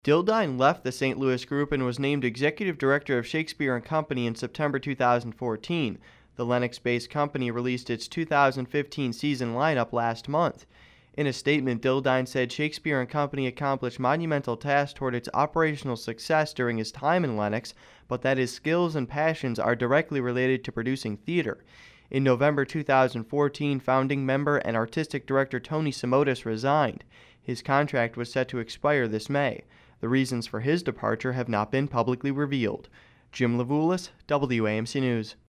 Dildine left the St. Louis Group and was named executive director of Shakespeare & Company in September 2014. The Lenox-based company released its 2015 season lineup last month. In a statement, Dildine said Shakespeare & Company accomplished monumental tasks toward its operational success during his time in Lenox, but that his skills and passions are directly related to producing theater. In November 2014, founding member and artistic director Tony Simotis resigned. His contract was set to expire this May. The reasons for his departure have not been publicly revealed. Jim Levulis, WAMC News.